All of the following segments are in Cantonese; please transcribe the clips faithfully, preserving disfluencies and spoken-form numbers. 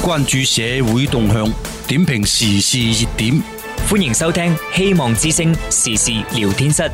關注社會動向，點評時事熱點。 歡迎收聽希望之聲時事聊天室。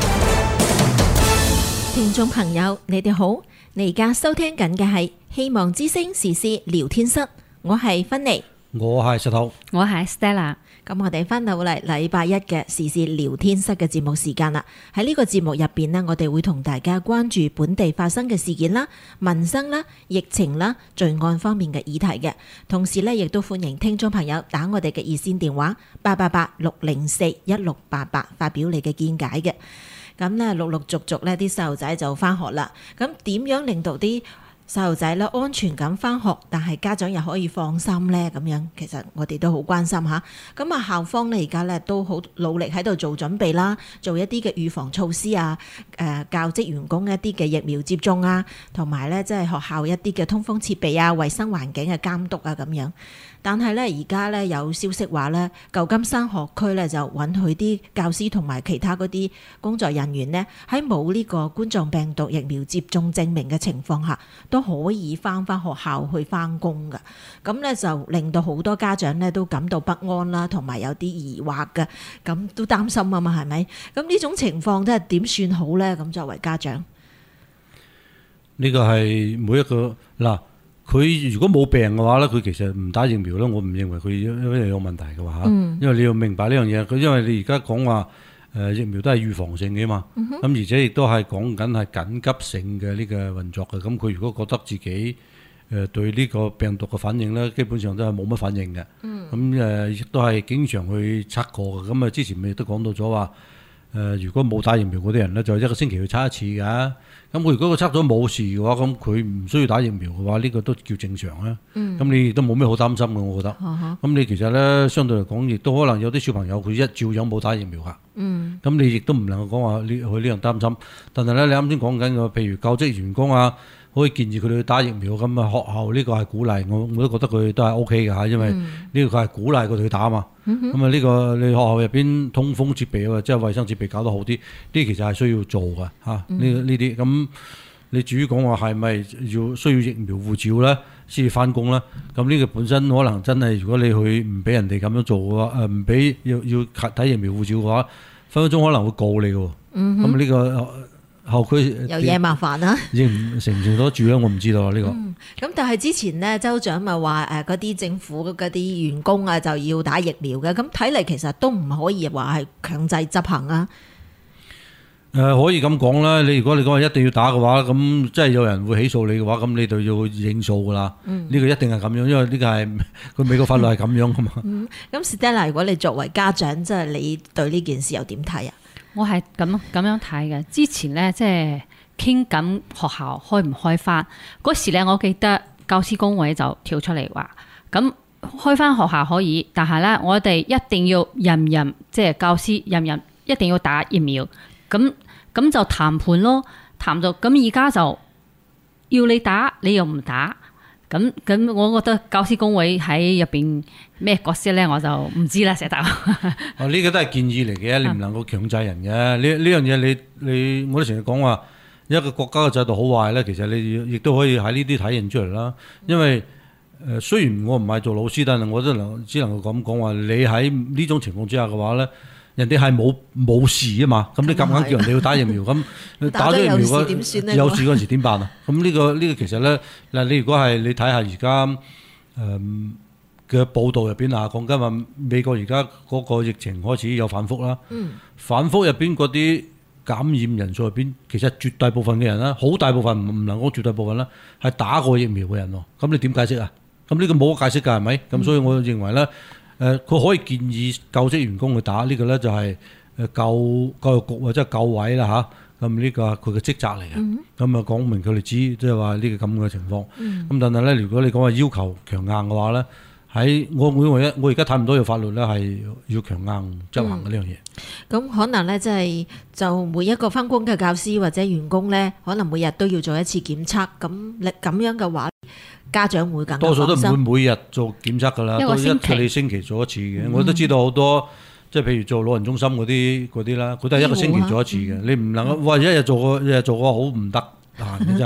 聽眾朋友，你哋好，你而家收聽緊嘅係希望之聲時事聊天室，我係芬妮， 我係石頭， 我係 Stella。 咁我哋翻到嚟禮拜一嘅時事聊天室嘅節目時間啦。喺呢個節目入邊呢，我哋會同大家關注本地發生嘅事件啦、民生啦、疫情啦、罪案方面嘅議題嘅。同時呢，亦都歡迎聽眾朋友打我哋嘅熱線電話八八八六零四一六八八發表你嘅見解嘅。咁呢，陸陸續續呢啲細路仔就翻學啦。咁點樣令到啲細路仔咧安全咁翻學，但係家長又可以放心呢？咁樣其實我哋都好關心吓。咁啊校方呢而家咧都好努力喺度做準備啦，做一啲嘅預防措施啊，誒教職員工一啲嘅疫苗接種啊，同埋咧即係學校一啲嘅通風設備啊、衛生環境嘅監督啊咁樣。但係咧而家咧有消息話咧，舊金山學區咧就允許啲教師同埋其他嗰啲工作人員呢，喺冇呢個冠狀病毒疫苗接種證明嘅情況下，都可以翻翻學校去翻工噶。咁咧就令到好多家長咧都感到不安啦，同埋有啲疑惑嘅，咁都擔心啊嘛，係咪？咁呢種情況真係點算好咧？咁作為家長， 呢個係每一個嗱。佢如果冇病嘅話咧，佢其實唔打疫苗咧，我唔認為佢因為有問題嘅話嚇。嗯、因為你要明白呢樣嘢，佢因為你而家講話誒疫苗都係預防性嘅嘛，咁、嗯、哼而且亦都係講緊係緊急性嘅呢個運作嘅。咁佢如果覺得自己誒對呢個病毒嘅反應咧，基本上都係冇乜反應嘅。咁誒亦都係經常去測過嘅。咁啊之前咪亦都講到咗話誒，如果冇打疫苗嗰啲人咧，就一個星期去測一次㗎。咁佢如果佢測咗冇事嘅話，咁佢唔需要打疫苗嘅話，呢、這個都叫正常啊。咁、嗯、你亦都冇咩好擔心嘅，我覺得。咁、嗯、哼你其實咧，相對嚟講，亦都可能有啲小朋友佢一照樣冇打疫苗㗎。咁、嗯、你亦都唔能夠講話呢佢呢樣擔心。但係咧，你啱先講緊嘅，譬如教職員工啊，可以建議佢哋去打疫苗咁啊。學校呢個係鼓勵，我我都覺得佢都係 O K 嘅嚇，因為呢個係鼓勵佢哋去打啊嘛。咁啊呢個你學校入邊通風設備啊，即係衛生設備搞得好啲，呢其實係需要做嘅嚇。呢呢啲咁你至於講話係咪要需要疫苗護照咧，先至翻工咧？咁呢個本身可能真係如果你去唔俾人哋咁樣做嘅話，誒唔俾要要睇疫苗護照嘅話，分分鐘可能會告你嘅。咁呢、嗯哼呢個。後區有嘢麻煩啦， 認承唔承得住咧？我唔知道啊呢、呢個。咁、 嗯、但係之前呢，州長咪話誒嗰啲政府嗰啲員工啊就要打疫苗嘅，咁睇嚟其實都唔可以話係強制執行啊。 誒、呃、可以咁講啦，你如果你講一定要打嘅話，咁即係有人會起訴你嘅話，咁你就要認數噶啦。呢、嗯、個一定係咁樣，因為呢個係佢美國法律係咁樣噶嘛。咁、 嗯、Stella，如果你作為家長，即係你對呢件事又點睇啊？ 我係咁咁樣睇嘅。之前咧，即係傾緊學校開唔開翻嗰時咧，我記得教師工會就跳出嚟話：咁開翻學校可以，但係咧，我哋一定要人人即係教師人人一定要打疫苗。咁咁就談判咯，談到咁而家就要你打，你又唔打。咁咁，我覺得教師工會喺入邊咩角色咧，我就唔知啦，石頭。 哦，呢個都係建議嚟嘅，你唔能夠強制人嘅。呢呢樣嘢你你我都成日講話，一個國家嘅制度好壞咧，其實你亦都可以喺呢啲體現出嚟啦。因為誒、呃，雖然我唔係做老師，但係我都能只能夠咁講話，你喺呢種情況之下嘅話咧。人哋係冇冇事啊嘛，咁你夾硬叫人哋要打疫苗，咁打咗疫苗嗰有事嗰陣時點辦啊？咁呢、呢個呢、呢個其實咧嗱，你如果係你睇下而家誒嘅報道入邊啊，講緊話美國而家嗰個疫情開始有反覆啦，嗯、反覆入邊嗰啲感染人數入邊，其實絕大部分嘅人啦，好大部分唔能夠絕大部分啦，係打過疫苗嘅人喎，咁你點解釋啊？咁呢個冇得解釋㗎係咪？咁、嗯、所以我認為咧。誒佢、呃、可以建議教職員工去打、這個、呢個咧就係誒教教育局或者教委啦嚇，咁呢個佢嘅職責嚟嘅，咁啊講明佢哋知即係話呢個咁嘅情況。咁、嗯、但係咧，如果你講話要求強硬嘅話咧，喺我我我我而家睇唔到有法律咧係要強硬執行嘅呢樣嘢。 咁、嗯、可能咧即係就每一個返工嘅教師或者員工咧，可能每日都要做一次檢測。咁你咁樣嘅話，家長會更加放心。多數都唔會每日做檢測㗎啦，都一個你星期做一次嘅。嗯、我都知道好多，即係譬如做老人中心嗰啲嗰啲啦，佢都係一個星期做一次嘅。啊、你唔能夠話一日做個一日做個好唔得，難嘅真係。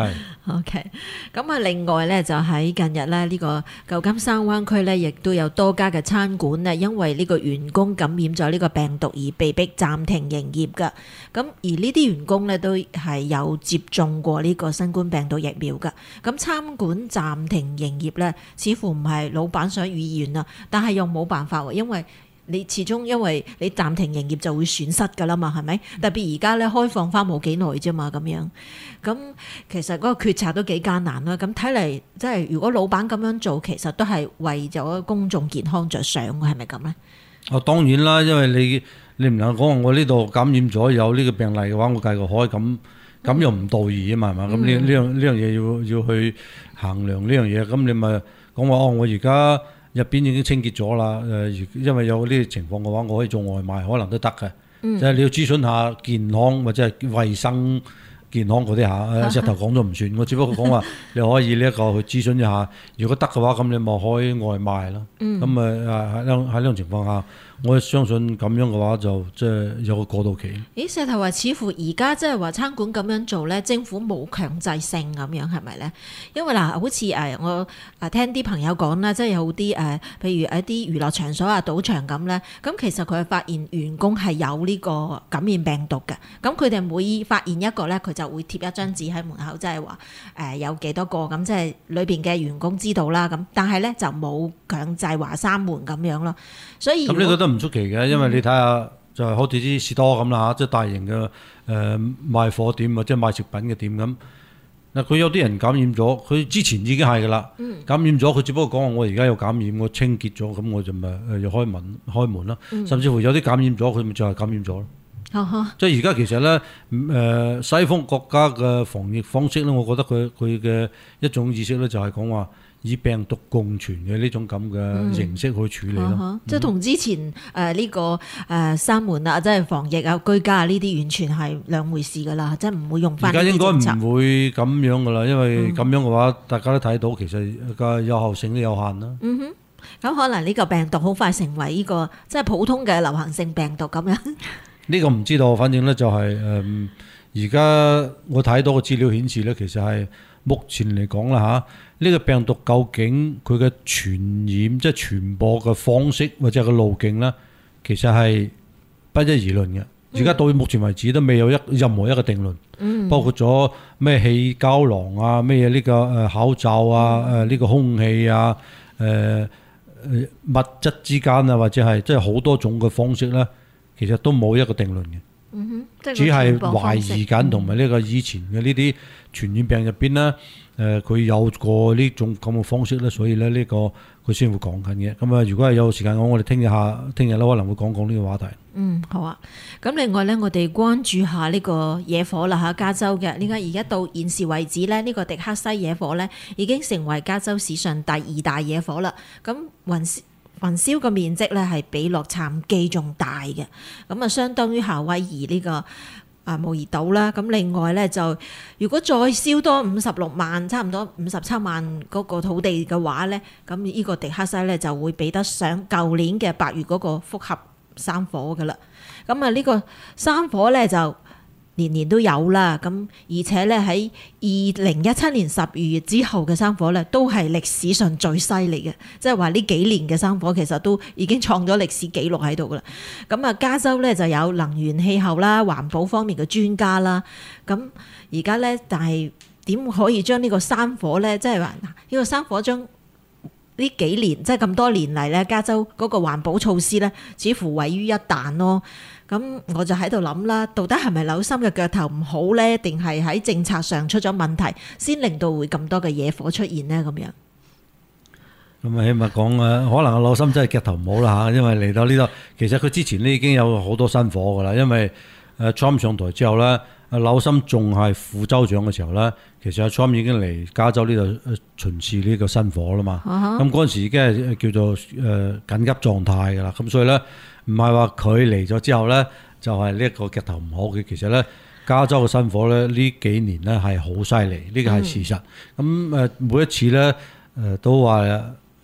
OK，咁啊，另外咧就喺近日咧呢個舊金山灣區咧，亦都有多家嘅餐館咧，因為呢個員工感染咗呢個病毒而被逼暫停營業㗎。咁而呢啲員工咧都係有接種過呢個新冠病毒疫苗㗎。咁餐館暫停營業咧，似乎唔係老闆想如願啊，但係又冇辦法喎，因為你始終因為你暫停營業就會損失㗎啦嘛，係咪？特別而家咧開放翻冇幾耐啫嘛，咁樣。咁其實嗰個決策都幾艱難啦。咁睇嚟，即係如果老闆咁樣做，其實都係為咗公眾健康着想，係咪咁咧？ 哦，當然啦，因為你你唔能夠講我呢度感染咗有呢個病例嘅話，我繼續開咁咁又唔道義啊嘛，係嘛？咁呢呢樣呢樣嘢要要去衡量呢樣嘢。咁你咪講話哦，我而家入邊已經清潔咗啦。誒，因為有呢啲情況嘅話，我可以做外賣，可能都得嘅。嗯、就係你要諮詢下健康或者係衞生。健康嗰啲嚇，石頭講咗唔算，我只不過講話你可以呢一個去諮詢一下，如果得嘅話，咁你咪開外賣咯。咁啊喺喺呢種情況下，我相信咁樣嘅話就即係有個過渡期。 咦，石頭話似乎而家即係話餐館咁樣做咧，政府冇強制性咁樣係咪咧？因為嗱，好似誒我誒聽啲朋友講啦，即係有啲誒，譬如一啲娛樂場所啊、賭場咁咧，咁其實佢係發現員工係有呢個感染病毒嘅，咁佢哋每發現一個咧，佢就就會貼一張紙喺門口，即係話誒有幾多個咁，即係裏邊嘅員工知道啦。咁但係咧就冇強制話閂門咁樣咯。所以咁呢個都唔出奇嘅，因為你睇下就係好似啲士多咁啦嚇，即係大型嘅誒賣貨店或者賣食品嘅店咁。嗱，佢有啲人感染咗，佢之前已經係噶啦，感染咗佢只不過講話我而家有感染，我清潔咗，咁我就咪誒要開門開門啦。甚至乎有啲感染咗，佢咪就係感染咗咯。即係而家其實咧，誒西方國家嘅防疫方式咧，我覺得佢佢嘅一種意識咧，就係講話以病毒共存嘅呢種咁嘅形式去處理咯。嗯嗯、 即係同之前誒呢、呃這個誒閂門啊，即係防疫啊、居家啊呢啲完全係兩回事噶啦，即係唔會用翻。而家應該唔會咁樣噶啦，因為咁樣嘅話，嗯、大家都睇到其實個有效性都有限啦。 嗯哼，咁可能呢個病毒好快成為呢、這個即係普通嘅流行性病毒咁樣。 呢個唔知道，反正咧就係誒而家我睇到嘅資料顯示咧，其實係目前嚟講啦嚇，呢、呢個病毒究竟佢嘅傳染即係傳播嘅方式或者個路徑咧，其實係不一而論嘅。而家到目前為止都未有一任何一個定論，嗯、包括咗咩氣膠囊啊、咩嘢呢個誒口罩啊、誒呢、嗯、個空氣啊、誒、呃、誒物質之間啊，或者係即係好多種嘅方式咧。其實都冇一個定論嘅，嗯哼，只係懷疑緊，同埋呢個以前嘅呢啲傳染病入邊咧，誒、呃、佢有過呢種咁嘅方式咧，所以咧呢個佢先會講緊嘅。咁啊，如果係有時間講，我哋聽日下聽日咧可能會講講呢個話題。 嗯，好啊。咁另外咧，我哋關注下呢個野火啦嚇，加州嘅。點解而家到現時為止咧，呢、呢個迪克西野火咧已經成為加州史上第二大野火啦。咁雲焚燒嘅面積咧係比洛杉磯仲大嘅，咁啊相當於夏威夷呢個啊模擬島啦。咁另外咧就如果再燒多五十六萬，差唔多五十七萬嗰個土地嘅話咧，咁呢個迪克西咧就會比得上舊年嘅八月嗰個複合山火噶啦。咁啊呢個山火咧就年年都有啦，咁而且咧喺二零一七年十二月之後嘅山火咧，都係歷史上最犀利嘅，即係話呢幾年嘅山火其實都已經創咗歷史紀錄喺度噶啦。咁啊，加州咧就有能源、氣候啦、環保方面嘅專家啦。咁而家咧，但係點可以將呢個山火咧，即係話呢個山火將呢幾年即係咁多年嚟咧，加州嗰個環保措施咧，似乎毀於一旦咯。咁我就喺度諗啦，到底係咪紐森嘅腳頭唔好呢？定係喺政策上出咗問題，先令到會咁多嘅野火出現呢？咁樣咁啊，起碼講誒，可能紐森真係腳頭唔好啦嚇，因為嚟到呢度，其實佢之前呢已經有好多山火噶啦，因為誒 Trump 上台之後咧，紐森仲係副州長嘅時候咧，其實阿 Trump 已經嚟加州呢度巡視呢個山火啦嘛。咁嗰陣時已經係叫做誒緊急狀態噶啦，咁所以咧。唔係話佢嚟咗之後咧，就係呢一個腳頭唔好嘅。其實咧，加州嘅山火咧呢幾年咧係好犀利，呢個係事實。咁誒、嗯、每一次咧誒都話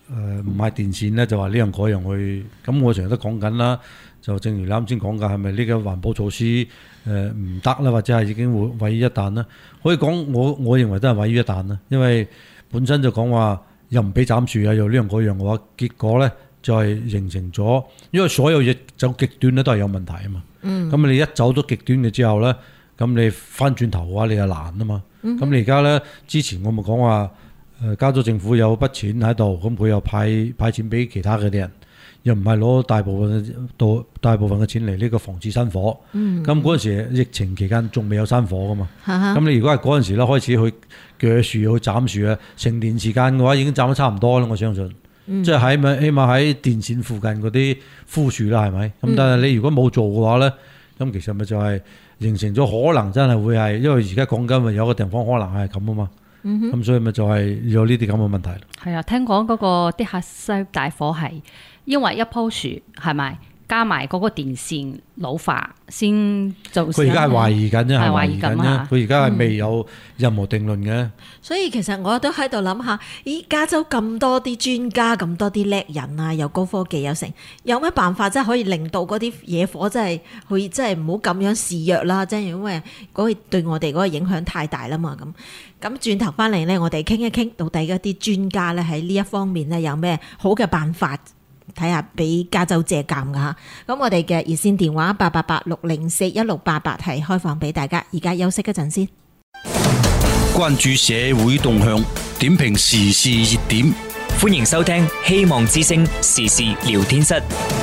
唔係電線咧，就話呢樣嗰樣去。咁我成日都講緊啦，就正如你啱先講嘅，係咪呢個環保措施誒唔得啦，或者係已經會毀於一旦啦？可以講我我認為都係毀於一旦啦，因為本身就講話又唔俾斬樹啊，又呢樣嗰樣嘅話，結果咧就係形成咗，因為所有嘢走極端咧都係有問題啊嘛。嗯。咁你一走咗極端嘅之後咧，咁你翻轉頭嘅話，你就難啊嘛。咁、嗯、你而家咧，之前我咪講話。誒加州政府有筆錢喺度，咁佢又派派錢俾其他嘅啲人，又唔係攞大部分到大部分嘅錢嚟呢個防止山火。咁嗰陣時疫情期間仲未有山火噶嘛。咁、嗯、你如果係嗰陣時咧開始去鋸樹去斬樹啊，成年時間嘅話已經斬得差唔多啦。我相信，嗯、即係喺咪起碼喺電線附近嗰啲枯樹啦，係咪？咁、嗯、但係你如果冇做嘅話咧，咁其實咪就係形成咗可能真係會係，因為而家講緊咪有個地方可能係咁啊嘛。咁、嗯、所以咪就係有呢啲咁嘅問題。係啊，聽講嗰個的克西大火係因為一棵樹係咪加埋嗰個電線老化先造成。佢而家係懷疑緊啫，係懷疑緊啫。佢而家係未有任何定論嘅、嗯。 所以其實我都喺度諗下，咦？加州咁多啲專家，咁多啲叻人啊，又高科技又成，有咩辦法真係可以令到嗰啲野火真係去，真係唔好咁樣肆虐啦？真係因為嗰個對我哋嗰個影響太大啦嘛咁。咁轉頭翻嚟咧，我哋傾一傾到底一啲專家咧喺呢一方面咧有咩好嘅辦法，睇下俾加州借鑑㗎吓。咁我哋嘅熱線電話八八八六零四一六八八係開放俾大家。而家休息一陣先。 關注社會動向，點評時事熱點， 歡迎收聽希望之聲時事聊天室。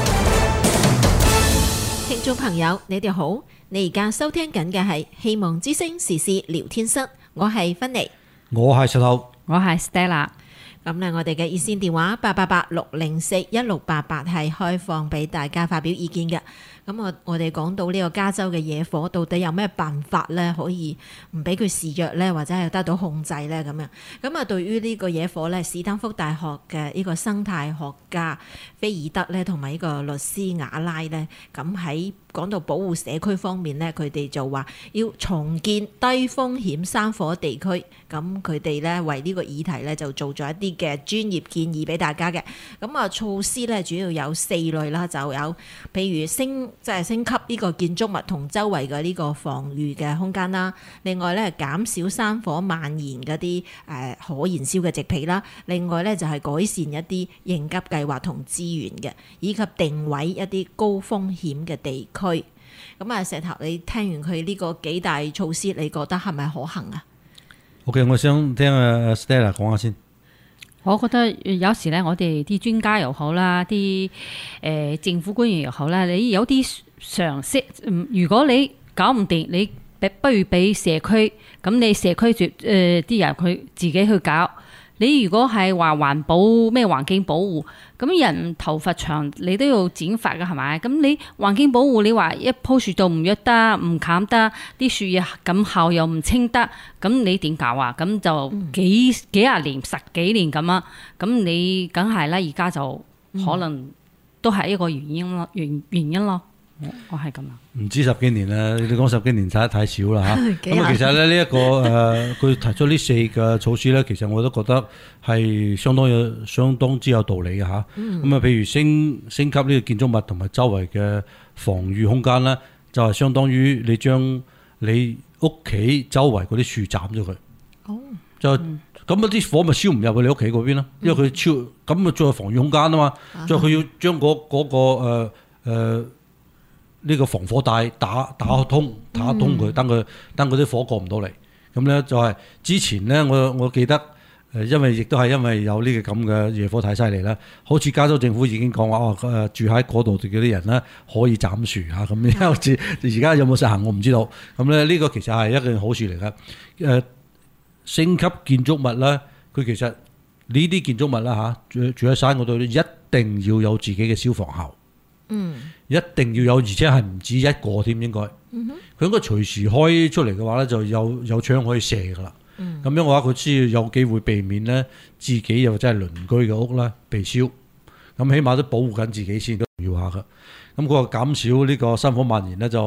聽眾朋友，你哋好，你而家收聽緊嘅係希望之聲時事聊天室。我係芬妮， 我係石頭， 我係 Stella。 咁咧，我哋嘅熱線電話八八八六零四一六八八係開放俾大家發表意見嘅。咁我我哋講到呢個加州嘅野火，到底有咩辦法咧可以唔俾佢肆虐咧，或者係得到控制咧咁樣？咁啊，對於呢個野火咧，史丹福大學嘅呢個生態學家菲爾德咧，同埋呢個律師雅拉咧，咁喺講到保護社區方面咧，佢哋就話要重建低風險山火地區。咁佢哋咧為呢個議題咧就做咗一啲嘅專業建議俾大家嘅。咁啊，措施咧主要有四類啦，就有譬如升即係升級呢個建築物同周圍嘅呢個防禦嘅空間啦。另外咧減少山火蔓延嗰啲誒可燃燒嘅植被啦。另外咧就係改善一啲應急計劃同資源嘅，以及定位一啲高風險嘅地區。咁啊，石頭，你聽完佢呢個幾大措施，你覺得係咪可行啊？OK， 我想聽阿 Stella 講下先。 我覺得有時咧，我哋啲專家又好啦，啲誒、呃、政府官員又好啦，你有啲常識，如果你搞唔掂，你不如俾社區，咁你社區住誒啲人佢自己去搞。你如果係話環保咩環境保護，咁人頭髮長，你都要剪髮㗎係咪？咁你環境保護，你話一棵樹都唔喐得，唔砍得，啲樹葉咁厚又唔清得，咁你點搞啊？咁就幾幾廿年、十幾年咁啊？咁你梗係啦，而家就可能都係一個原因咯，原原因咯。我係咁啊，唔止十幾年啦，你講十幾年睇得太少啦嚇。咁啊，其實咧呢一個誒，佢提出呢四個措施咧，其實我都覺得係相當有、相當之有道理嘅嚇。咁啊、嗯，譬如升升級呢個建築物同埋周圍嘅防禦空間咧，就係、是、相當於你將你屋企周圍嗰啲樹斬咗佢。哦，就咁嗰啲火咪燒唔入去你屋企嗰邊咯，因為佢超咁啊，再防禦空間啊嘛，再佢、嗯、要將嗰嗰個誒誒。呃呃呢個防火帶打打通打通佢，等佢等嗰啲火過唔到嚟。咁咧就係之前咧，我我記得誒，因為亦都係因為有呢個咁嘅野火太犀利啦。好似加州政府已經講話哦，誒住喺嗰度嘅啲人咧可以斬樹嚇咁。好似而家有冇實行我唔知道。咁咧呢個其實係一件好事嚟嘅。誒升級建築物咧，佢其實呢啲建築物啦嚇，住住喺山嗰度一定要有自己嘅消防喉。嗯，一定要有，而且係唔止一個添，應該。佢、嗯、應該隨時開出嚟嘅話咧，就有有槍可以射噶啦。咁、嗯、樣嘅話，佢先有機會避免咧自己又或者係鄰居嘅屋咧被燒。咁起碼都保護緊自己先都要下噶。咁佢話減少呢個山火蔓延咧，就誒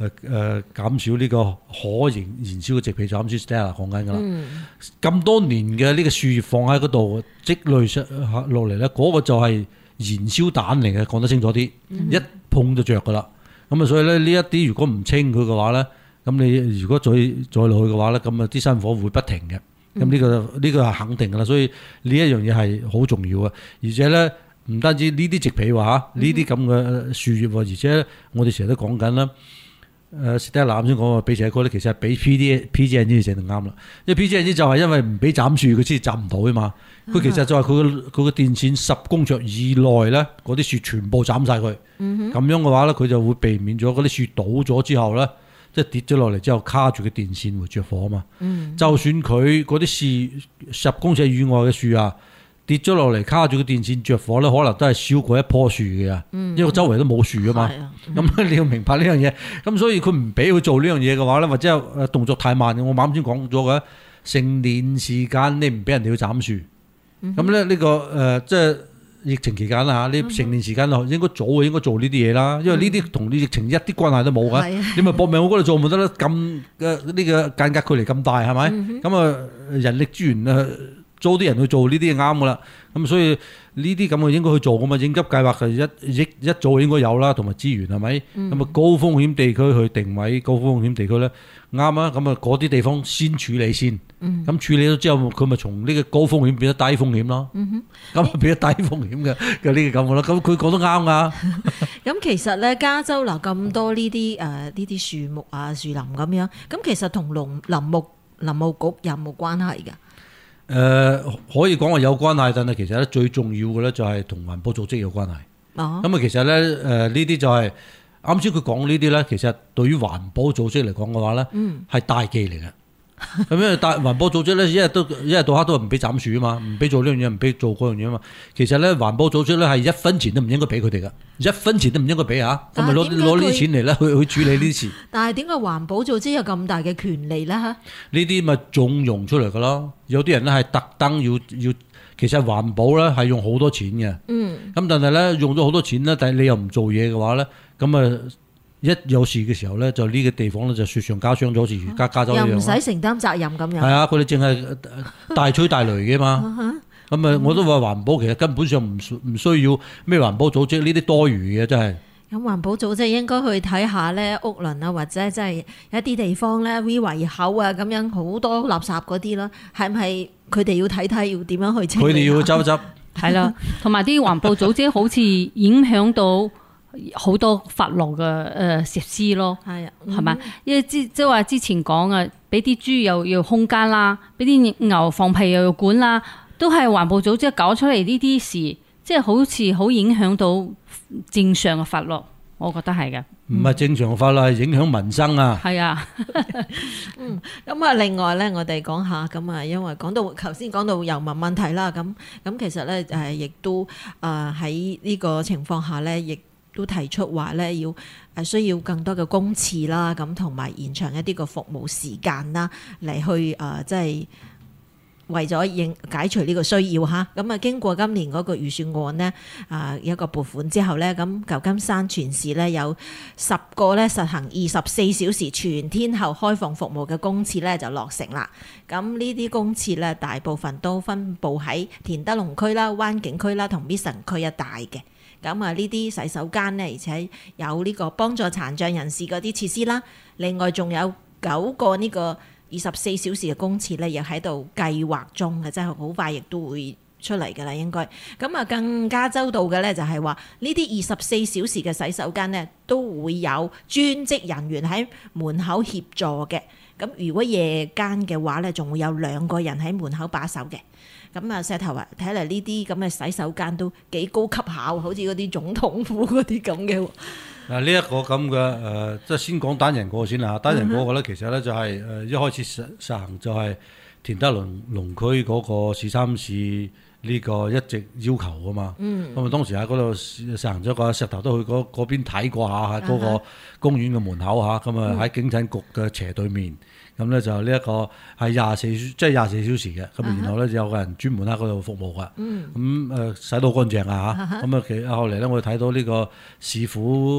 誒誒減少呢個可燃燃燒嘅植被，就啱先 Stella 講緊㗎啦。咁、嗯、多年嘅呢個樹葉放喺嗰度積累上落嚟咧，嗰、那個就係燃燒彈嚟嘅，講得清楚啲，嗯、一碰就着㗎啦。咁啊，所以咧呢一啲如果唔清佢嘅話咧，咁你如果再再落去嘅話咧，咁啊啲山火會不停嘅。咁呢、嗯、個呢、呢個係肯定㗎啦。所以呢一樣嘢係好重要啊，而且咧。唔單止呢啲植被話嚇，呢啲咁嘅樹葉喎，而且我哋成日都講緊啦。誒 Stella 啱先講嘅俾社區咧，其實係俾 P D P G N G 整就啱啦。因為 P G N G 就係因為唔俾斬樹，佢先斬唔到啊嘛。佢其實就係佢嘅佢嘅電線十公尺以內咧，嗰啲樹全部斬晒佢。咁、嗯、樣嘅話咧，佢就會避免咗嗰啲樹倒咗之後咧，即係跌咗落嚟之後卡住嘅電線會着火啊嘛。嗯、就算佢嗰啲樹十公尺以外嘅樹啊，跌咗落嚟卡住個電線着火咧，可能都係燒過一棵樹嘅，嗯、因為周圍都冇樹啊嘛。咁、嗯、你要明白呢樣嘢。咁所以佢唔俾佢做呢樣嘢嘅話咧，或者誒動作太慢，我啱先講咗嘅，成年時間你唔俾人哋去斬樹。咁咧呢個誒、呃、即係疫情期間啦嚇，你成年時間應該早應該做呢啲嘢啦，因為呢啲同你疫情一啲關係都冇嘅。嗯、你咪搏命我嗰度做咪得啦，咁嘅呢個間隔距離咁大係咪？咁啊、嗯、人力資源啊。租啲人去做呢啲嘢啱噶啦，咁所以呢啲咁嘅應該去做噶嘛，應急計劃係一一一早應該有啦，同埋資源係咪？咁啊、嗯、高風險地區去定位高風險地區咧，啱啊，咁啊嗰啲地方先處理先，咁、嗯、處理咗之後，佢咪從呢個高風險變咗低風險咯，咁啊、嗯、變咗低風險嘅嘅呢個咁嘅咯，咁佢講得啱噶。 咁其實咧，加州嗱咁多呢啲誒呢啲樹木啊樹林咁樣，咁其實同農林牧林務局有冇關係㗎？ 誒、呃、可以講話有關係，但係其實咧最重要嘅咧就係同環保組織有關係。咁啊、哦，其實咧誒呢啲、呃、就係啱先佢講呢啲咧，其實對於環保組織嚟講嘅話咧，係、嗯、大忌嚟嘅。咁因為大環保組織咧，一日都一日到黑都係唔俾斬樹啊嘛，唔俾做呢樣嘢，唔俾做嗰樣嘢啊嘛。其實咧環保組織咧係一分錢都唔應該俾佢哋噶，一分錢都唔應該俾嚇。咁咪攞攞呢啲錢嚟咧去去處理呢啲事。但係點解環保組織有咁大嘅權利咧嚇？呢啲咪縱容出嚟噶咯。有啲人咧係特登要要，其實環保咧係用好多錢嘅。嗯。咁但係咧用咗好多錢咧，但係你又唔做嘢嘅話咧，咁啊〜一有事嘅時候咧，就呢個地方咧就雪上加霜咗，好似而家加州一樣。又唔使承擔責任咁樣。係啊，佢哋淨係大吹大擂嘅嘛。咁啊，我都話環保其實根本上唔唔需要咩環保組織，呢啲多餘嘅真係。咁環保組織應該去睇下咧屋崙啊，或者即係一啲地方咧 V 圍口啊咁樣好多垃圾嗰啲啦，係唔係佢哋要睇睇要點樣去清理？佢哋要執執。係啦，同埋啲環保組織好似影響到好多法律嘅誒設施咯，係啊，係咪？因為之即係話之前講啊，俾啲豬又要空間啦，俾啲牛放屁又要管啦，都係環保組織搞出嚟呢啲事，即係好似好影響到正常嘅法律，我覺得係嘅。唔係正常嘅法律，係影響民生啊。係啊，嗯，咁啊，另外咧，我哋講下咁啊，因為講到頭先講到遊民問題啦，咁咁其實咧誒，亦都誒喺呢個情況下咧，亦都提出話咧，要誒需要更多嘅公廁啦，咁同埋延長一啲個服務時間啦，嚟去誒即係為咗應解除呢個需要嚇。咁啊，經過今年嗰個預算案呢，啊一個撥款之後咧，咁舊金山全市咧有十個咧實行二十四小時全天候開放服務嘅公廁咧就落成啦。咁呢啲公廁咧大部分都分佈喺田德隆區啦、灣景區啦同 Mission 區一帶嘅。咁啊，呢啲洗手間呢，而且有呢個幫助殘障人士嗰啲設施啦。另外仲有九個呢個二十四小時嘅公廁呢，亦喺度計劃中嘅，即係好快亦都會出嚟㗎啦，應該。咁啊，更加周到嘅呢，就係話呢啲二十四小時嘅洗手間呢，都會有專職人員喺門口協助嘅。咁如果夜間嘅話呢，仲會有兩個人喺門口把守嘅。咁啊，石頭啊，睇嚟呢啲咁嘅洗手間都幾高級下喎，好似嗰啲總統府嗰啲咁嘅。嗱，呢一個咁嘅誒，即係先講單人個先啦。單人個個咧，其實咧就係誒一開始實實行就係田德隆隆區嗰個市三市呢個一直要求噶嘛。嗯。咁啊，當時喺嗰度實行咗個石頭都去嗰嗰邊睇過下，喺嗰個公園嘅門口嚇。咁啊喺警察局嘅斜對面。咁咧就呢一個係廿四即係廿四小時嘅，咁然後咧就有個人專門喺嗰度服務噶，咁誒洗到乾淨啊嚇，咁啊其後嚟咧我哋睇到呢個市府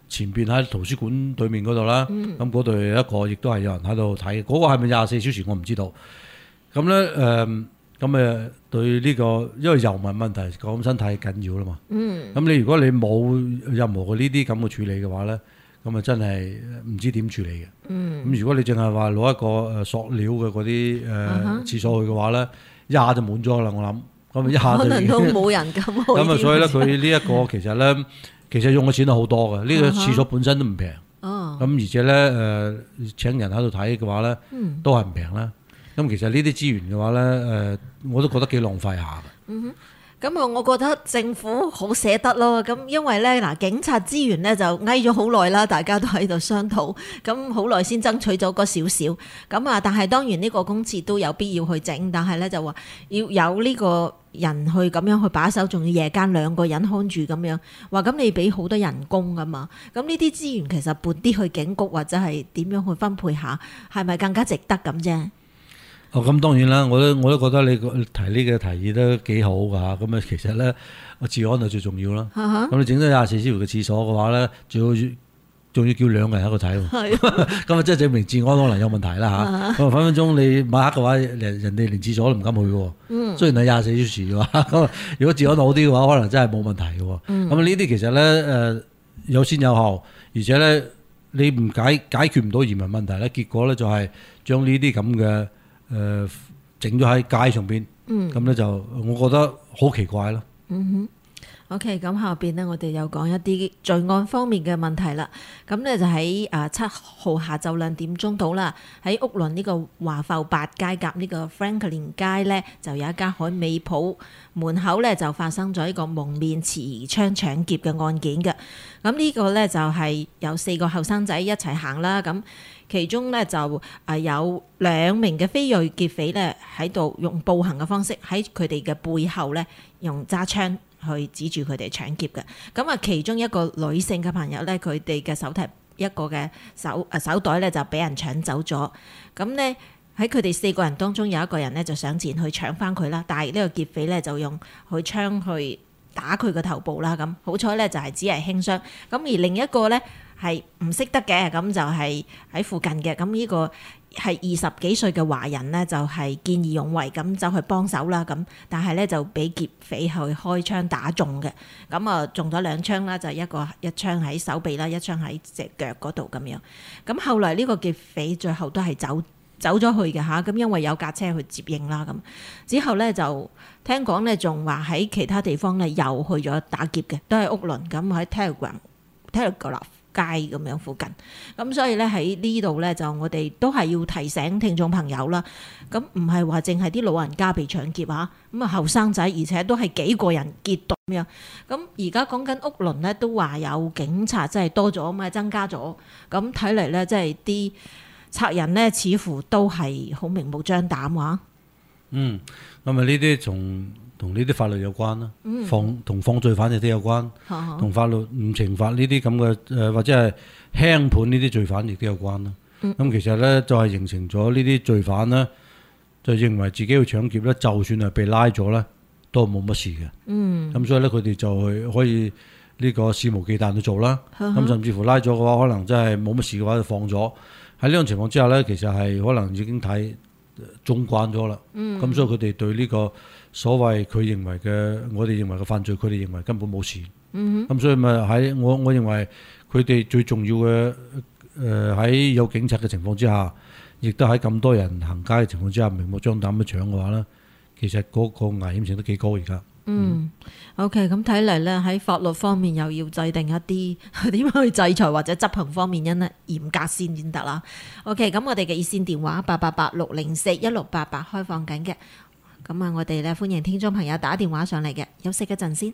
前邊喺圖書館對面嗰度啦。咁嗰度有一個亦都係有人喺度睇，嗰、那個係咪廿四小時我唔知道。咁咧誒，咁誒對呢個，因為油民問題講身太緊要啦嘛。嗯。咁你如果你冇任何嘅呢啲咁嘅處理嘅話咧，咁啊真係唔知點處理嘅。嗯。咁如果你淨係話攞一個誒塑料嘅嗰啲誒廁所去嘅話咧，一下就滿咗啦，我諗。咁一下就可能都冇人咁。 咁啊，所以咧佢呢一個其實咧，其實用嘅錢係好多嘅。呢、這個廁所本身都唔平。哦。咁而且咧誒、呃、請人喺度睇嘅話咧，都係唔平啦。咁其實呢啲資源嘅話咧，誒、呃、我都覺得幾浪費下嘅。嗯哼。 咁啊，我覺得政府好捨得咯。咁因為咧嗱，警察資源咧就翳咗好耐啦，大家都喺度商討。咁好耐先爭取咗嗰少少。咁啊，但係當然呢個公廁都有必要去整，但係咧就話要有呢個人去咁樣去把守，仲要夜間兩個人看住咁樣。話咁你俾好多人工噶嘛？咁呢啲資源其實撥啲去警局或者係點樣去分配下，係咪更加值得咁啫？ 哦，咁當然啦，我都我都覺得你提呢個提議都幾好㗎嚇。咁啊，其實咧，個治安就最重要啦。咁、uh huh. 你整咗廿四小時嘅廁所嘅話咧，仲要仲要叫兩個人喺度睇喎。咁啊，即係證明治安可能有問題啦嚇。咁啊、uh，huh. 分分鐘你晚黑嘅話，人人哋連廁所都唔敢去喎。嗯。雖然係廿四小時嘅話，咁如果治安好啲嘅話，可能真係冇問題嘅喎。嗯。咁呢啲其實咧誒有先有後，而且咧你唔解解決唔到移民問題咧，結果咧就係將呢啲咁嘅。誒整咗喺街上邊，咁咧、嗯、就我覺得好奇怪咯。嗯哼 ，OK，咁下邊呢，我哋又講一啲罪案方面嘅問題啦。咁咧就喺誒七號下晝兩點鐘到啦，喺屋崙呢個華埠八街夾呢個 Franklin 街咧，就有一間海味鋪門口咧就發生咗一個蒙面持槍搶劫嘅案件嘅。咁呢個咧就係有四個後生仔一齊行啦，咁。其中咧就誒有兩名嘅非裔劫匪咧喺度用步行嘅方式喺佢哋嘅背後咧用揸槍去指住佢哋搶劫嘅。咁啊，其中一個女性嘅朋友咧，佢哋嘅手提一個嘅手誒手袋咧就俾人搶走咗。咁咧喺佢哋四個人當中有一個人咧就上前去搶翻佢啦，但係呢個劫匪咧就用佢槍去打佢個頭部啦。咁好彩咧就係只係輕傷。咁而另一個咧係唔識得嘅，咁就係喺附近嘅。咁呢個係二十幾歲嘅華人呢，就係見義勇為咁走去幫手啦。咁但係咧就俾劫匪去開槍打中嘅。咁啊中咗兩槍啦，就一個一槍喺手臂啦，一槍喺隻腳嗰度咁樣。咁後來呢個劫匪最後都係走走咗去嘅嚇。咁因為有架車去接應啦。咁之後咧就聽講咧，仲話喺其他地方咧又去咗打劫嘅，都係屋崙咁喺 Telegram Telegraph街咁樣附近，咁所以咧喺呢度咧就我哋都係要提醒聽眾朋友啦。咁唔係話淨係啲老人家被搶劫啊，咁啊後生仔，而且都係幾個人結隊咁樣。咁而家講緊屋崙咧，都話有警察真係多咗啊嘛，增加咗。咁睇嚟咧，即係啲賊人咧，似乎都係好明目張膽話。嗯， 咁啊呢啲從同呢啲法律有關啦，放同放罪犯亦都有關，同、嗯、法律唔懲罰呢啲咁嘅誒或者係輕判呢啲罪犯亦都有關啦。咁、嗯、其實咧就係、是、形成咗呢啲罪犯咧，就認為自己要搶劫咧，就算係被拉咗咧，都冇乜事嘅。咁、嗯、所以咧佢哋就係可以呢個肆無忌憚去做啦。咁、嗯、甚至乎拉咗嘅話，可能真係冇乜事嘅話就放咗。喺呢種情況之下咧，其實係可能已經睇縱慣咗啦。咁、嗯、所以佢哋對呢、這個所謂佢認為嘅，我哋認為嘅犯罪，佢哋認為根本冇事。咁、嗯、哼所以咪喺我我認為佢哋最重要嘅誒喺有警察嘅情況之下，亦都喺咁多人行街嘅情況之下，明目張膽咁搶嘅話咧，其實嗰個危險性都幾高而家。 嗯，OK，咁睇嚟咧喺法律方面又要制定一啲點樣去制裁或者執行方面因咧嚴格先先得啦。OK，咁我哋嘅熱線電話八八八六零四一六八八開放緊嘅。咁啊，我哋咧歡迎聽眾朋友打電話上嚟嘅，休息一陣先。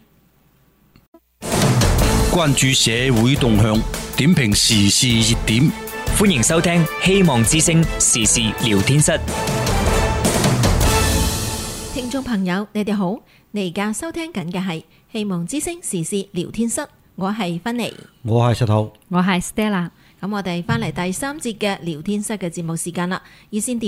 關注社會動向，點評時事熱點， 歡迎收聽希望之聲時事聊天室。 聽眾朋友，你哋好，你而家收聽緊嘅係希望之聲時事聊天室，我係芬妮， 我係石頭， 我係 Stella。 咁我哋翻嚟第三節嘅聊天室嘅節目時間啦，熱線電話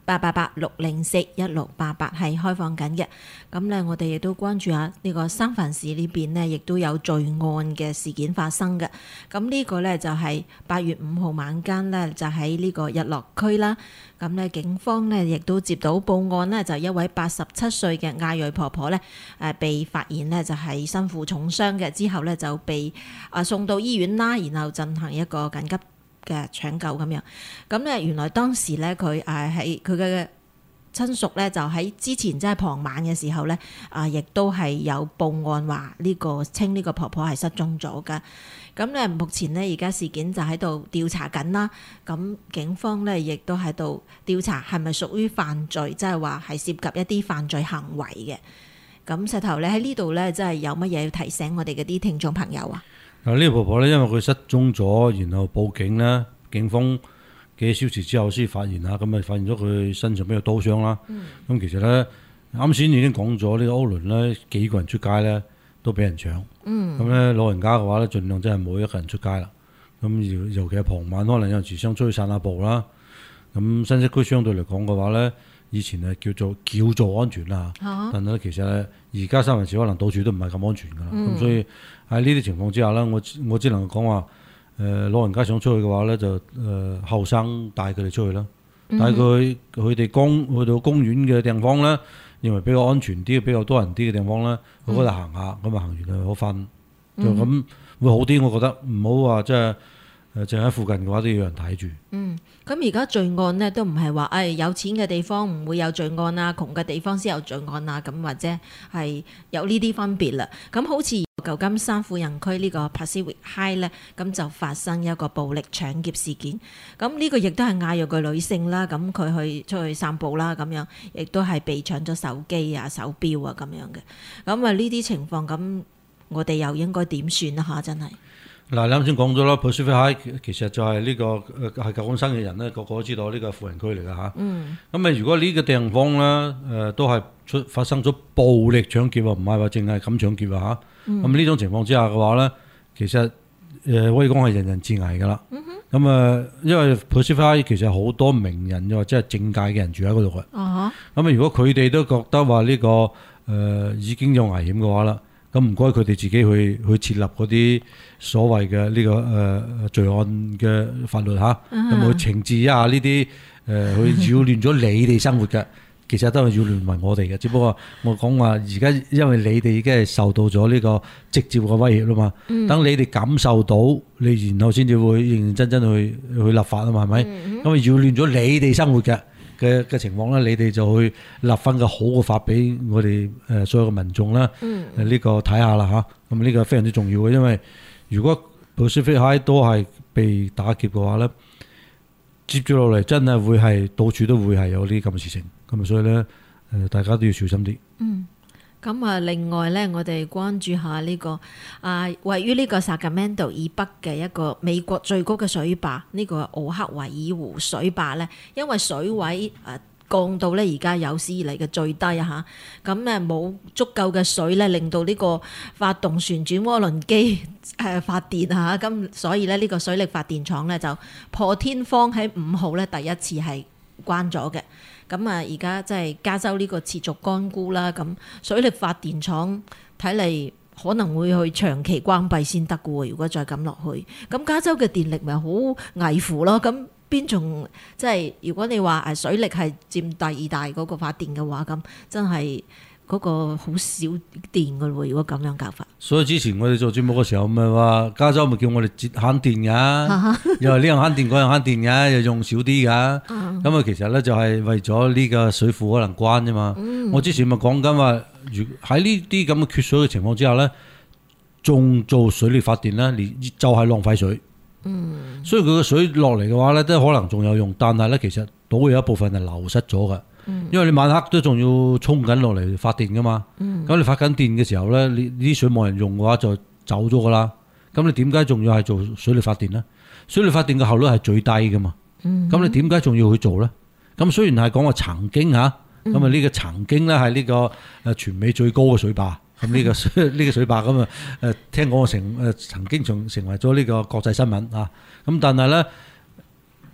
八八八六零四一六八八係開放緊嘅。咁咧，我哋亦都關注下呢個三藩市呢邊呢，亦都有罪案嘅事件發生嘅。咁呢個咧就係八月五號晚間咧，就喺呢個日落區啦。咁咧，警方咧亦都接到報案呢，就一位八十七歲嘅亞裔婆婆咧，誒被發現呢，就係身負重傷嘅，之後咧就被啊送到醫院啦，然後進行一個緊急嘅搶救咁樣。咁咧，原來當時咧佢誒喺佢嘅親屬咧就喺之前即係傍晚嘅時候咧，啊亦都係有報案話呢個稱呢個婆婆係失蹤咗㗎。咁咧目前呢，而家事件就喺度調查緊啦。咁警方咧亦都喺度調查係咪屬於犯罪，即係話係涉及一啲犯罪行為嘅。咁石頭咧喺呢度咧，真係有乜嘢要提醒我哋嗰啲聽眾朋友啊？ 嗱，呢個婆婆咧，因為佢失蹤咗，然後報警咧，警方幾小時之後先發現啊，咁咪發現咗佢身上邊有刀傷啦。咁、嗯、其實咧，啱先已經講咗呢個歐倫咧，幾個人出街咧都俾人搶。咁咧、嗯、老人家嘅話咧，盡量真係冇一個人出街啦。咁尤尤其係傍晚，可能有陣時想出去散下步啦。咁新潟區相對嚟講嘅話咧，以前係叫做叫做安全啦，啊、但係咧其實而家三藩市可能到處都唔係咁安全㗎啦。咁、嗯、所以喺呢啲情況之下咧，我我只能夠講話。誒、呃、老人家想出去嘅話咧，就誒後生帶佢哋出去啦，帶佢佢哋公去到公園嘅地方咧，認為比較安全啲、比較多人啲嘅地方咧，去嗰度行下，咁啊、嗯、行完就好瞓，就咁會好啲。我覺得唔好話即係誒，淨喺附近嘅話都要有人睇住。嗯， 咁而家罪案咧都唔係話誒有錢嘅地方唔會有罪案啊，窮嘅地方先有罪案啊，咁或者係有呢啲分別啦。咁好似舊金山富人區呢個 Pacific High 咧，咁就發生一個暴力搶劫事件。咁呢個亦都係亞裔嘅女性啦，咁佢去出去散步啦，咁樣亦都係被搶咗手機啊、手錶啊咁樣嘅。咁啊呢啲情況，咁我哋又應該點算啊？嚇，真係。 嗱，你啱先講咗啦 Pacific High 其實就係呢、這個誒係舊金山嘅人咧，個個都知道呢個富人區嚟㗎嚇。嗯。咁啊，如果呢個地方咧誒、呃、都係出發生咗暴力搶劫啊，唔係話淨係咁搶劫啊嚇。咁呢、嗯、種情況之下嘅話咧，其實誒、呃、可以講係人人自危㗎啦。咁啊、嗯哼，因為 Pacific High 其實好多名人又或者係政界嘅人住喺嗰度嘅。咁啊、嗯，如果佢哋都覺得話呢、這個誒、呃、已經有危險嘅話啦。咁唔該，佢哋自己去去設立嗰啲所謂嘅呢、這個誒、呃、罪案嘅法律嚇，有冇懲治一下呢啲誒去擾亂咗你哋生活嘅？其實都係擾亂埋我哋嘅。只不過我講話而家，因為你哋已經係受到咗呢個直接嘅威脅啦嘛。嗯、等你哋感受到，你然後先至會認認真真去去立法啊嘛，係咪？咁啊擾亂咗你哋生活嘅。嘅嘅情況咧，你哋就去立翻個好嘅法俾我哋誒所有嘅民眾啦。誒呢、嗯、個睇下啦嚇，咁呢個非常之重要嘅，因為如果 Pacific High 都係被打劫嘅話咧，接住落嚟真係會係到處都會係有啲咁嘅事情，咁所以咧誒大家都要小心啲。嗯。 咁啊，另外咧，我哋關注下呢、這個啊，位於呢個 Sacramento 以北嘅一個美國最高嘅水壩，呢、這個奧克維爾湖水壩咧，因為水位誒降到咧而家有史以嚟嘅最低啊嚇，咁誒冇足夠嘅水咧，令到呢個發動旋轉渦輪機誒發電嚇，咁所以咧呢個水力發電廠咧就破天荒喺五號咧第一次係關咗嘅。咁啊，而家即係加州呢個持續乾枯啦，咁水力發電廠睇嚟可能會去長期關閉先得嘅喎。如果再咁落去，咁加州嘅電力咪好危乎咯。咁邊仲即係如果你話誒水力係佔第二大嗰個發電嘅話，咁真係嗰個好少電嘅喎。如果咁樣搞法， 所以之前我哋做節目嘅時候咪話加州咪叫我哋節慳電㗎，又話呢樣慳電嗰樣慳電㗎，又用少啲㗎。咁啊，其實咧就係為咗呢個水庫可能關啫嘛。嗯、我之前咪講緊話，如喺呢啲咁嘅缺水嘅情況之下咧，仲做水力發電咧，就係浪費水。嗯，所以佢嘅水落嚟嘅話咧，都可能仲有用，但係咧其實都會有一部分係流失咗㗎。嗯、因為你晚黑都仲要沖緊落嚟發電㗎嘛。咁、嗯、你發緊電嘅時候咧，你呢啲水冇人用嘅話就走咗㗎啦。咁你點解仲要係做水力發電咧？水力發電嘅效率係最低㗎嘛。咁、嗯、你點解仲要去做咧？咁雖然係講話曾經嚇，咁啊呢個曾經咧係呢個誒全美最高嘅水壩，咁呢、呢個呢、呢個水壩咁啊誒聽講成誒曾經仲成為咗呢個國際新聞啊！咁但係咧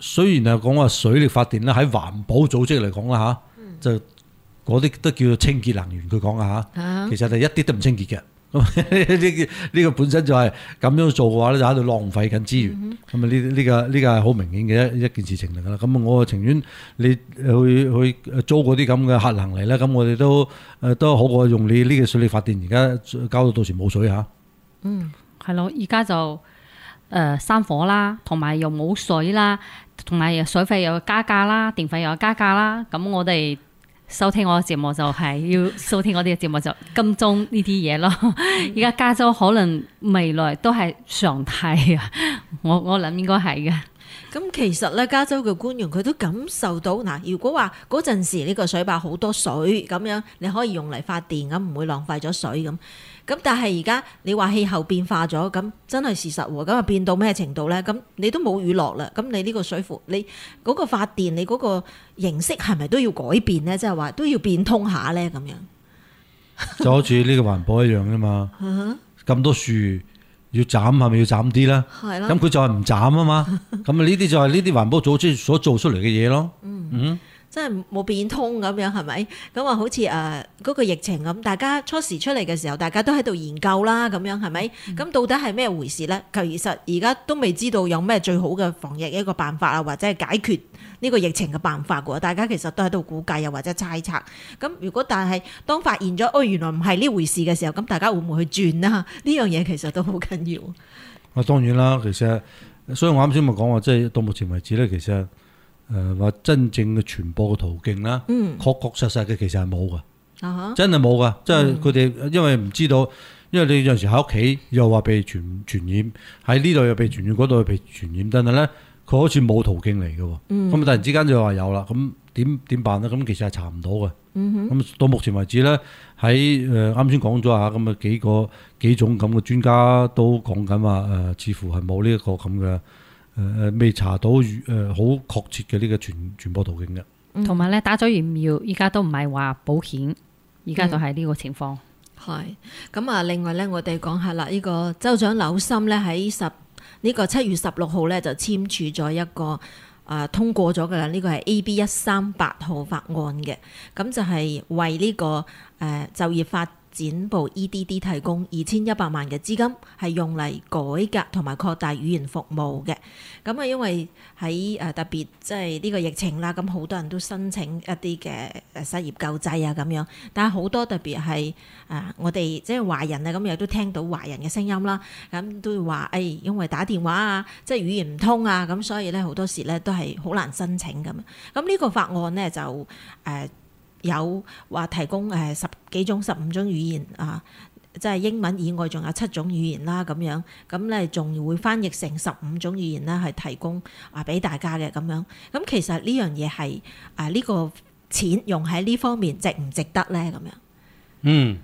雖然係講話水力發電咧，喺環保組織嚟講啦嚇，就嗰啲都叫做清潔能源。佢講啊嚇，其實係一啲都唔清潔嘅。咁呢呢個本身就係咁樣做嘅話咧，就喺度浪費緊資源。咁啊呢呢個呢個係好明顯嘅一一件事情嚟㗎啦。咁我情願你去去租嗰啲咁嘅核能嚟咧，咁我哋都誒都好過用你呢個水力發電，而家搞到到時冇水嚇。 嗯，係咯，而家就誒山火啦，同埋又冇水啦，同埋水費又加價啦，電費又加價啦。咁我哋收聽我嘅節目就係要收聽我哋嘅節目就跟蹤呢啲嘢咯。而家加州可能未來都係常態啊，我我諗應該係嘅。 咁其實咧，加州嘅官員佢都感受到嗱，如果話嗰陣時呢個水壩好多水咁樣，你可以用嚟發電，咁唔會浪費咗水咁。咁但係而家你話氣候變化咗，咁真係事實喎。咁啊變到咩程度咧？咁你都冇雨落啦，咁你呢個水庫，你嗰個發電，你嗰個形式係咪都要改變咧？即係話都要變通下咧咁樣。 就好似呢個環保一樣啫嘛。咁多樹要斬係咪要斬啲啦？係啦。咁佢就係唔斬啊嘛。咁啊呢啲就係呢啲環保組織所做出嚟嘅嘢咯。嗯。嗯真係冇變通咁樣係咪？咁啊好似誒嗰個疫情咁，大家初時出嚟嘅時候，大家都喺度研究啦，咁樣係咪？咁、嗯、到底係咩回事咧？其實而家都未知道有咩最好嘅防疫一個辦法啊，或者係解決呢個疫情嘅辦法嘅。大家其實都喺度估計又或者猜測。咁如果但係當發現咗哦原來唔係呢回事嘅時候，咁大家會唔會去轉呢？呢樣嘢其實都好緊要。 啊當然啦，其實所以我啱先咪講話，即係到目前為止咧，其實。誒話、呃、真正嘅傳播嘅途徑啦，嗯、確確實實嘅其實係冇噶，啊、哈真係冇噶，即係佢哋因為唔知道，因為你有陣時喺屋企又話被傳傳染，喺呢度又被傳染，嗰度又被傳染，但係咧佢好似冇途徑嚟嘅，咁、嗯、突然之間就話有啦，咁點點辦咧？咁其實係查唔到嘅，咁、嗯、哼到目前為止咧，喺誒啱先講咗下咁嘅幾個幾種咁嘅專家都講緊話誒，似乎係冇呢一個咁嘅。誒誒未查到誒好確切嘅呢個傳傳播途徑嘅， 同埋咧打咗疫苗，依家都唔係話保險，依家就係呢個情況。 係咁啊！另外咧，我哋講下啦，呢個州長紐森咧喺十呢個七月十六號咧就簽署咗一個啊、呃、通過咗㗎啦，呢、這個係 A B 一三八號法案嘅，咁就係為呢、這個誒、呃、就業發展部 E D D 提供二千一百萬嘅資金，係用嚟改革同埋擴大語言服務嘅。咁啊，因為喺誒特別即係呢個疫情啦，咁好多人都申請一啲嘅誒失業救濟啊咁樣。但係好多特別係誒我哋即係華人啊，咁亦都聽到華人嘅聲音啦。咁都會話誒，因為打電話啊，即係語言唔通啊，咁所以咧好多時咧都係好難申請咁。咁呢個法案咧就誒。呃有話提供誒十幾種、十五種語言啊，即係英文以外仲有七種語言啦咁樣，咁咧仲會翻譯成十五種語言啦，係提供啊俾大家嘅咁樣。咁其實呢樣嘢係啊呢個錢用喺呢方面值唔值得咧？咁樣嗯，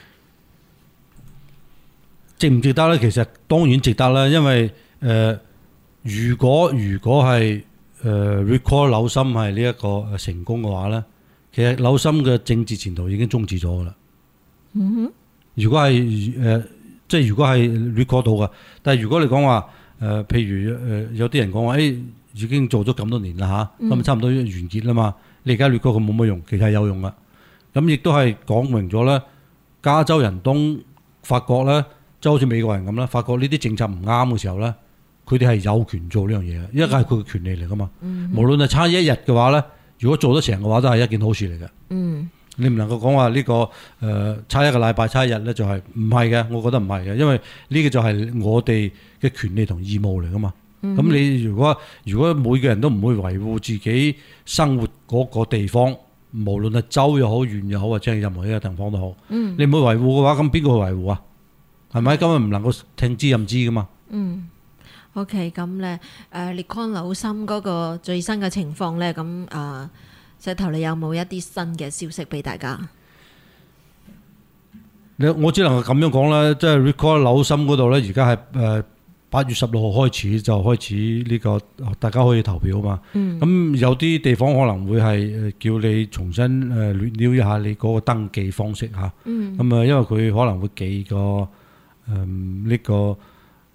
值唔值得咧？其實當然值得啦，因為誒、呃，如果如果係誒 recall 紐森係呢一個成功嘅話咧。其實紐森嘅政治前途已經終止咗噶啦。嗯哼，如果係誒、呃，即係如果係 record 到嘅，但係如果你講話誒，譬如誒、呃，有啲人講話誒，已經做咗咁多年啦吓，咁、啊、差唔多完結啦嘛。你而家 record 佢冇乜用，其實係有用噶。咁亦都係講明咗咧，加州人當發覺咧，即係好似美國人咁啦，發覺呢啲政策唔啱嘅時候咧，佢哋係有權做呢樣嘢嘅，因為係佢嘅權利嚟噶嘛。嗯、哼無論係差一日嘅話咧。如果做得成嘅話，都係一件好事嚟嘅。嗯，你唔能夠講話呢個誒、呃、差一個禮拜差一日咧，就係唔係嘅？我覺得唔係嘅，因為呢個就係我哋嘅權利同義務嚟噶嘛。咁、嗯、你如果如果每個人都唔會維護自己生活嗰個地方，無論係州又好、縣又好，或者係任何一個地方都好，嗯、你唔會維護嘅話，咁邊個去維護啊？係咪？根本唔能夠聽之任之噶嘛。嗯。 OK，咁咧誒列康紐森嗰個最新嘅情況咧，咁誒石頭你有冇一啲新嘅消息俾大家？ 你我只能夠咁樣講啦，即係 recall 紐森嗰度咧，而家係誒八月十六號開始就開始呢個大家可以投票啊嘛。咁、嗯、有啲地方可能會係叫你重新誒了一下你嗰個登記方式嚇。咁啊、嗯，因為佢可能會寄個誒呢個。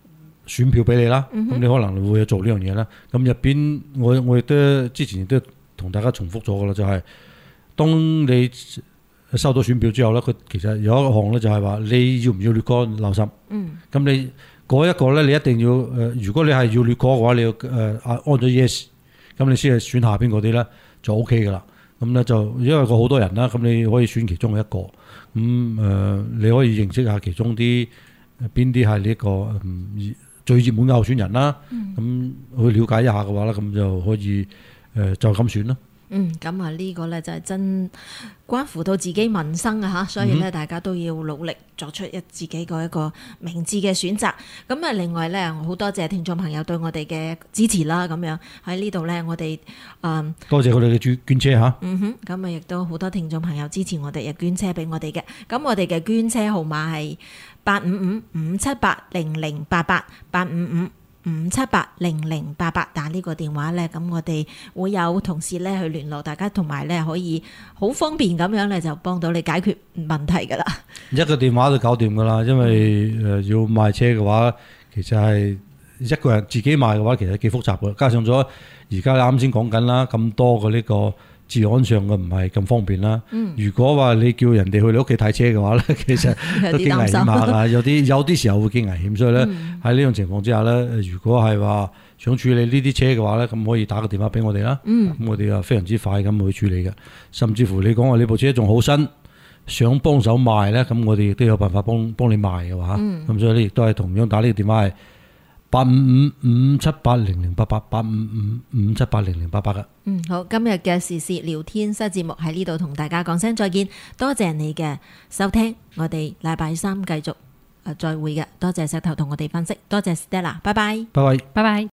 選票俾你啦，咁、嗯、你可能會做呢樣嘢啦。咁入邊我我亦都之前亦都同大家重複咗噶啦，就係、是、當你收到選票之後咧，佢其實有一項咧就係話你要唔要劣哥留心。嗯。咁你嗰一個咧，你一定要誒、呃，如果你係要劣哥嘅話，你要誒、呃、按咗 yes， 咁你先係選下邊嗰啲咧就 O K 噶啦。咁咧就因為個好多人啦，咁你可以選其中一個。咁誒、呃，你可以認識下其中啲邊啲係呢個嗯。最熱門嘅候選人啦，咁、嗯、去了解一下嘅話咧，咁就可以誒、呃、就咁選啦。 嗯，咁啊呢個咧就係真關乎到自己民生啊嚇，所以咧大家都要努力作出一自己個一個明智嘅選擇。咁啊另外咧，好多謝聽眾朋友對我哋嘅支持啦，咁樣喺呢度咧，我哋誒多謝佢哋嘅捐捐車嚇。 嗯哼，咁啊亦都好多聽眾朋友支持我哋，亦捐車俾我哋嘅。咁我哋嘅捐車號碼係八五五五七八零零八八八五五五七八零零八八，打呢個電話咧，咁我哋會有同事咧去聯絡大家，同埋咧可以好方便咁樣咧就幫到你解決問題噶啦。 一個電話就搞掂噶啦，因為誒要賣車嘅話，其實係一個人自己賣嘅話，其實幾複雜嘅，加上咗而家啱先講緊啦，咁多嘅呢個治安上嘅唔係咁方便啦。嗯、如果話你叫人哋去你屋企睇車嘅話咧，其實都幾危險下㗎，有啲有啲時候會幾危險，所以咧喺呢種情況之下咧，如果係話想處理呢啲車嘅話咧，咁可以打個電話俾我哋啦。咁、嗯、我哋啊非常之快咁去處理嘅，甚至乎你講話你部車仲好新，想幫手賣咧，咁我哋亦都有辦法幫幫你賣嘅話，咁、嗯、所以咧亦都係同樣打呢個電話係八五五五七八零零八八八五五五七八零零八八嘅。 嗯，好，今日嘅時事聊天室節目喺呢度同大家講聲再見，多謝你嘅收聽，我哋禮拜三繼續誒再會嘅，多謝石頭同我哋分析，多謝 Stella， 拜拜， 拜拜， 拜拜。